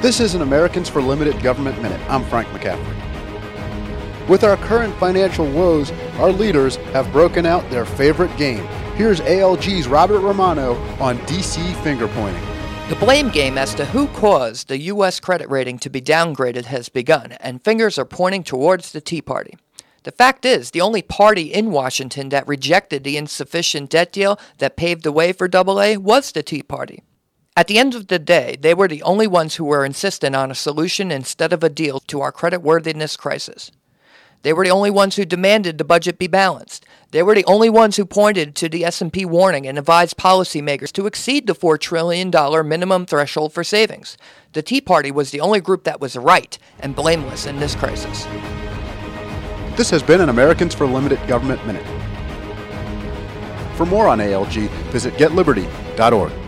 This is an Americans for Limited Government Minute. I'm Frank McCaffrey. With our current financial woes, our leaders have broken out their favorite game. Here's ALG's Robert Romano on DC finger pointing. The blame game as to who caused the U.S. credit rating to be downgraded has begun, and fingers are pointing towards the Tea Party. The fact is, the only party in Washington that rejected the insufficient debt deal that paved the way for AA was the Tea Party. At the end of the day, they were the only ones who were insistent on a solution instead of a deal to our creditworthiness crisis. They were the only ones who demanded the budget be balanced. They were the only ones who pointed to the S&P warning and advised policymakers to exceed the $4 trillion minimum threshold for savings. The Tea Party was the only group that was right and blameless in this crisis. This has been an Americans for Limited Government Minute. For more on ALG, visit getliberty.org.